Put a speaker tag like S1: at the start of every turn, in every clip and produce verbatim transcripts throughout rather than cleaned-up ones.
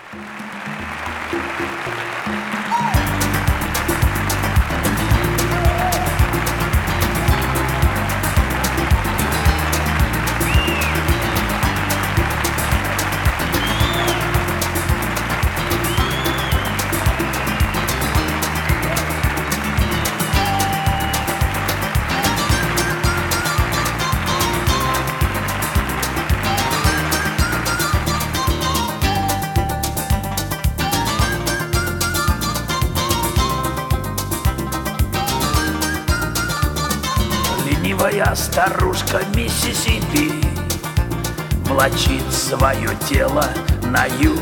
S1: Ленивая старушка Миссисипи влачит свое тело на юг,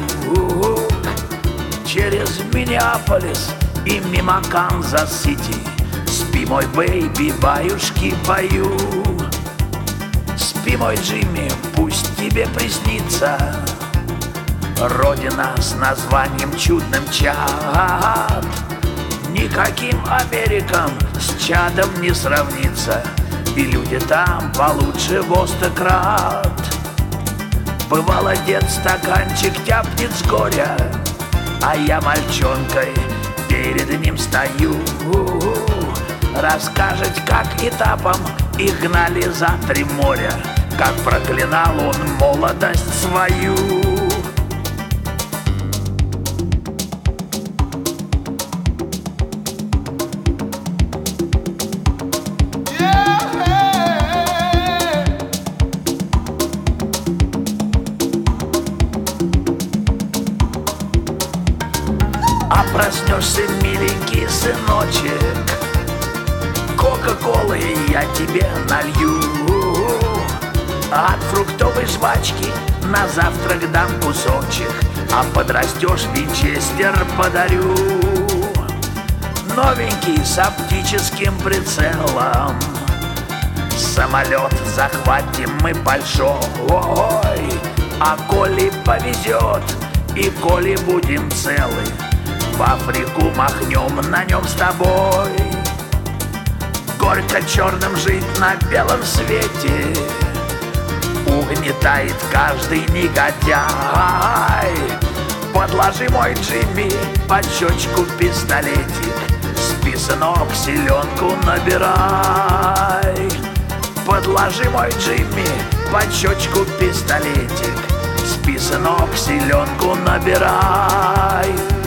S1: через Миннеаполис и мимо Канзас-Сити. Спи, мой бэйби, баюшки пою. Спи, мой Джимми, пусть тебе приснится родина с названием чудным Чад. Никаким Америкам с Чадом не сравнится, и люди там получше во сто крат. Бывало, дед стаканчик тяпнет с горя, а я мальчонкой перед ним стою. Расскажет, как этапом их гнали за три моря, как проклинал он молодость свою. А проснешься, миленький сыночек, кока-колы я тебе налью. От фруктовой жвачки на завтрак дам кусочек, а подрастешь, винчестер подарю. Новенький с оптическим прицелом, самолет захватим мы большой. А коли повезет и коли будем целы, в Африку махнем на нем с тобой. Горько черным жить на белом свете угнетает каждый негодяй. Подложи, мой Джимми, под щечку пистолетик, спи, сынок, селенку набирай. Подложи, мой Джимми, под щечку пистолетик, спи, сынок, селенку набирай.